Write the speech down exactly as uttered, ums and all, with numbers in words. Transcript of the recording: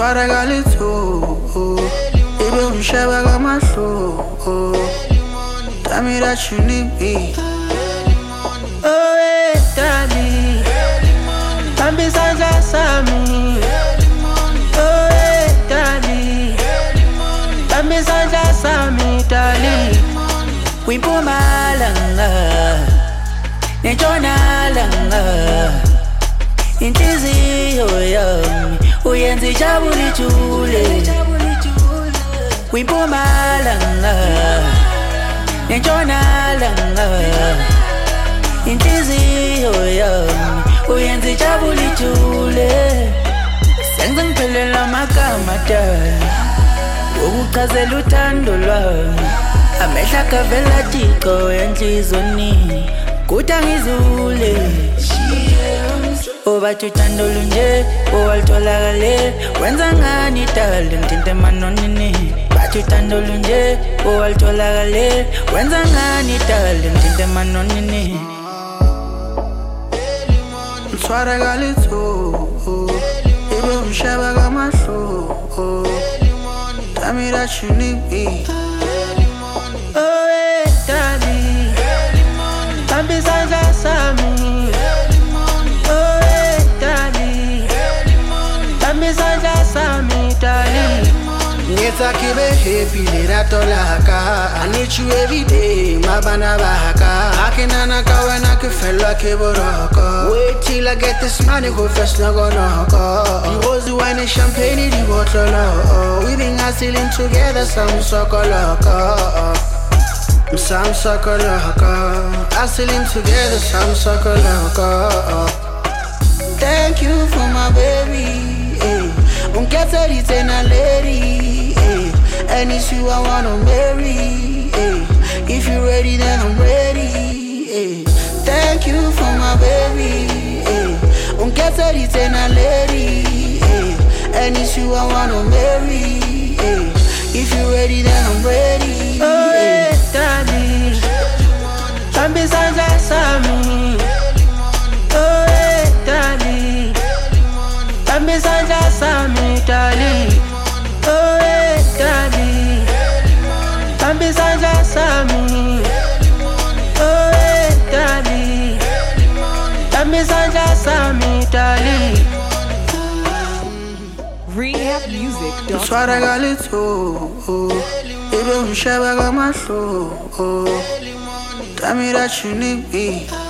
Mtwara kalitho, ibe umsheba kamahlo. Tell me that you need me. Oh hey, daddy, bambi sanja sami. Oh hey, daddy, bambi sanja sami, daddy. Wimpumalanga, nentshonalanga, inhliziyo yami uyenza ijabule ijule. Wimpumalanga, nentshonalanga, inhliziyo yami uyenza ijabule ijule. Senze ngiphelela amagama dala ukuchazela uthando lwami. Amehla kavela tiko enhliziyweni kuthi ngizule. Obathi uthando lunje owalutholakale wenza ngani dala ngitinte emanonini. Bathi uthando lunje owalutholakale wenza ngani dala ngitinte emanonini. Mtwara kalitho, ibe umsheba kamahlo. Tell me that you need me. Oh hey, daddy, bambi sanja sami. Oh hey, daddy, bambi sanja sami, daddy. Ngetsa kibe happy liratolaka. I need you every day, mabana bahaka. Akinana kawana kifelwa kiboroko. Wait till I get this money, go first no go noko. You was the wine and champagne, the bottle. We been hustling together, some soko loco. Some sucker loco, hustling together, some sucker loco. Thank you for my baby, eh. Unketa litena lady, eh. And it's you I wanna marry, eh. If you're ready, then I'm ready, eh. Thank you for my baby, eh. Unketa litena lady, eh. And it's you I wanna marry, eh. If you're ready, then I'm ready, oh, eh. Daddy, bambi sanja sami. Oh hey, daddy, bambi sanja sami, daddy. Oh hey, daddy, bambi sanja sami. Oh hey, daddy, bambi sanja sami, daddy. Rehab Music. Mtwara kalitho, ibe umsheba kamahlo. Tell me that you need me.